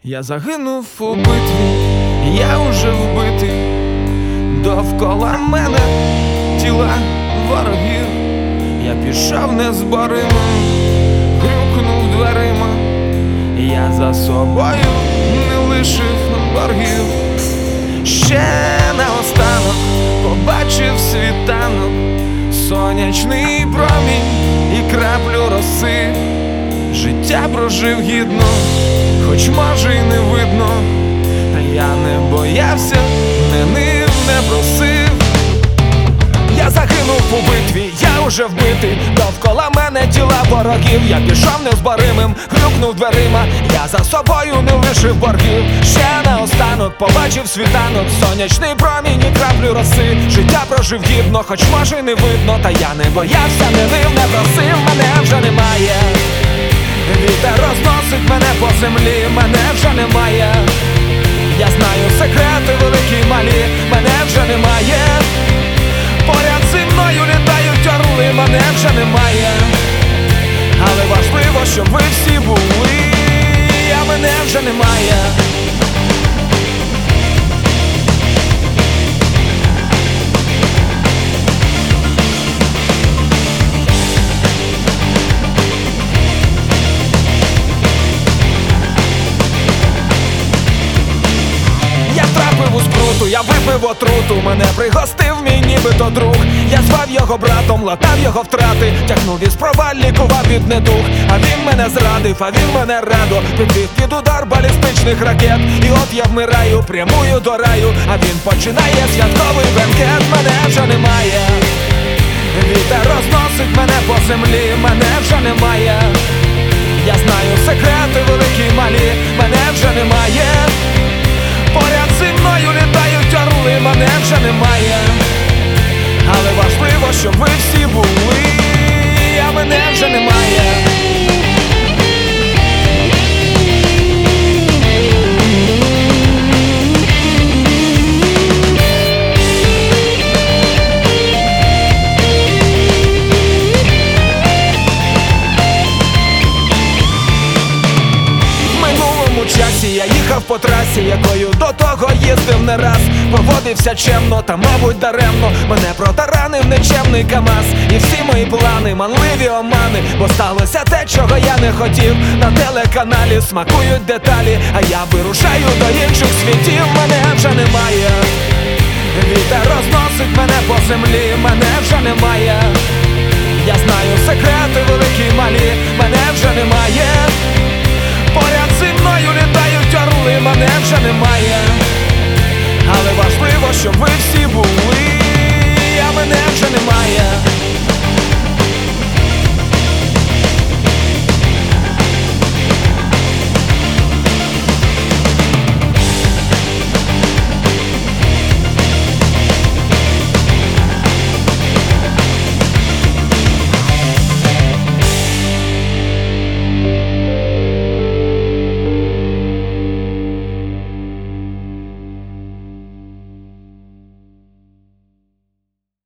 Я загинув у битві, я уже вбитий, довкола мене тіла ворогів. Я пішов незборима, грюкнув дверима, я за собою не лишив боргів. Ще наостанок побачив світанок, сонячний промінь і краплю роси. Життя прожив гідно, хоч може й не видно, та я не боявся, не нив, не просив. Я загинув у битві, я уже вбитий, довкола мене тіла ворогів. Я пішов незборимим, грюкнув дверима, я за собою не лишив боргів. Ще наостанок побачив світанок, сонячний промінь і краплю роси. Життя прожив гідно, хоч може й не видно, та я не боявся, не нив, не просив. Мене вже немає, вітер розносить мене по землі, мене вже немає. Я знаю секрети великі й малі, мене вже немає. Поряд зі мною літають орли, мене вже немає. Але важливо, щоб ви всі були, а мене вже немає. Я випив отруту, мене пригостив мій нібито друг. Я звав його братом, латав його втрати, тягнув із проваль, лікував від недуг. А він мене зрадив, а він мене радо підвів під удар балістичних ракет. І от я вмираю, прямую до раю, а він починає святковий бенкет. Мене вже немає, вітер розносить мене по землі, мене вже немає. Я знаю секрети великі й малі, мене вже немає. Поряд зі мною літають орли, мене вже немає. Але важливо, щоб ви всі були, а мене вже немає. Я їхав по трасі, якою до того їздив не раз. Поводився чемно, та мабуть даремно мене протаранив нечемний КамАЗ. І всі мої плани, манливі омани, бо сталося те, чого я не хотів. На телеканалі смакують деталі, а я вирушаю до інших світів. Мене вже немає, вітер розносить мене по землі, мене вже немає. Я знаю секрети великі й малі, мене вже немає. Поряд